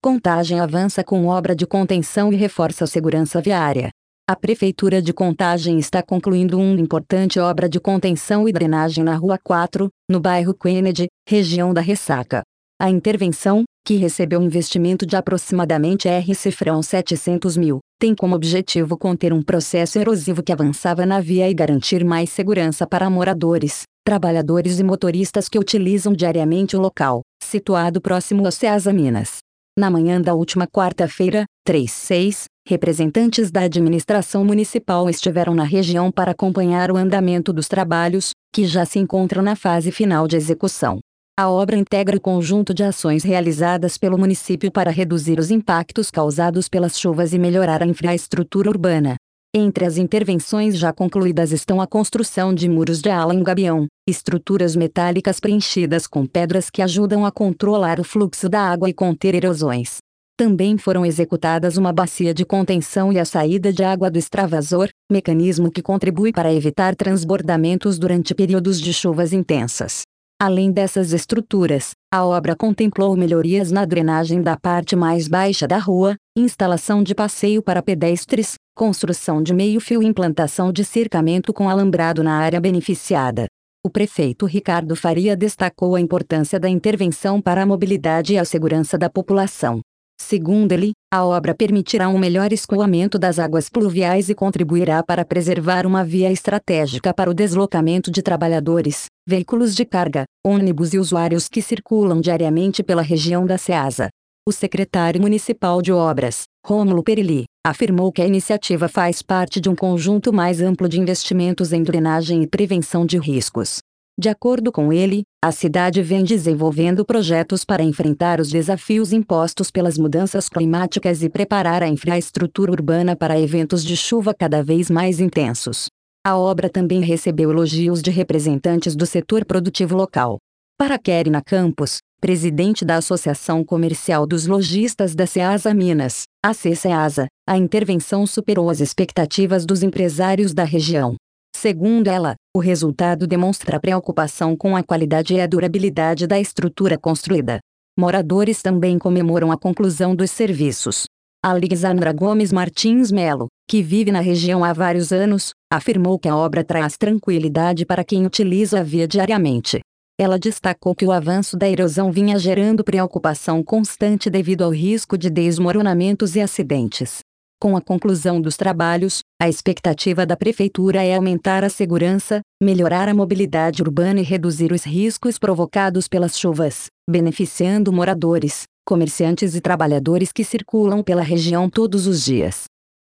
Contagem avança com obra de contenção e reforça a segurança viária. A Prefeitura de Contagem está concluindo uma importante obra de contenção e drenagem na Rua 4, no bairro Kennedy, região da Ressaca. A intervenção, que recebeu um investimento de aproximadamente R$ 700 mil, tem como objetivo conter um processo erosivo que avançava na via e garantir mais segurança para moradores, trabalhadores e motoristas que utilizam diariamente o local, situado próximo ao Ceasa Minas. Na manhã da última quarta-feira, 3/6, representantes da administração municipal estiveram na região para acompanhar o andamento dos trabalhos, que já se encontram na fase final de execução. A obra integra o conjunto de ações realizadas pelo município para reduzir os impactos causados pelas chuvas e melhorar a infraestrutura urbana. Entre as intervenções já concluídas estão a construção de muros de ala em gabião, estruturas metálicas preenchidas com pedras que ajudam a controlar o fluxo da água e conter erosões. Também foram executadas uma bacia de contenção e a saída de água do extravasor, mecanismo que contribui para evitar transbordamentos durante períodos de chuvas intensas. Além dessas estruturas, a obra contemplou melhorias na drenagem da parte mais baixa da rua, instalação de passeio para pedestres, construção de meio-fio e implantação de cercamento com alambrado na área beneficiada. O prefeito Ricardo Faria destacou a importância da intervenção para a mobilidade e a segurança da população. Segundo ele, a obra permitirá um melhor escoamento das águas pluviais e contribuirá para preservar uma via estratégica para o deslocamento de trabalhadores, veículos de carga, ônibus e usuários que circulam diariamente pela região da Ceasa. O secretário municipal de obras, Rômulo Perilli, afirmou que a iniciativa faz parte de um conjunto mais amplo de investimentos em drenagem e prevenção de riscos. De acordo com ele, a cidade vem desenvolvendo projetos para enfrentar os desafios impostos pelas mudanças climáticas e preparar a infraestrutura urbana para eventos de chuva cada vez mais intensos. A obra também recebeu elogios de representantes do setor produtivo local. Para Kerina Campos, presidente da Associação Comercial dos Lojistas da Ceasa Minas, AC-Ceasa, a intervenção superou as expectativas dos empresários da região. Segundo ela, o resultado demonstra preocupação com a qualidade e a durabilidade da estrutura construída. Moradores também comemoram a conclusão dos serviços. Alexandra Gomes Martins Melo, que vive na região há vários anos, afirmou que a obra traz tranquilidade para quem utiliza a via diariamente. Ela destacou que o avanço da erosão vinha gerando preocupação constante devido ao risco de desmoronamentos e acidentes. Com a conclusão dos trabalhos, a expectativa da prefeitura é aumentar a segurança, melhorar a mobilidade urbana e reduzir os riscos provocados pelas chuvas, beneficiando moradores, comerciantes e trabalhadores que circulam pela região todos os dias.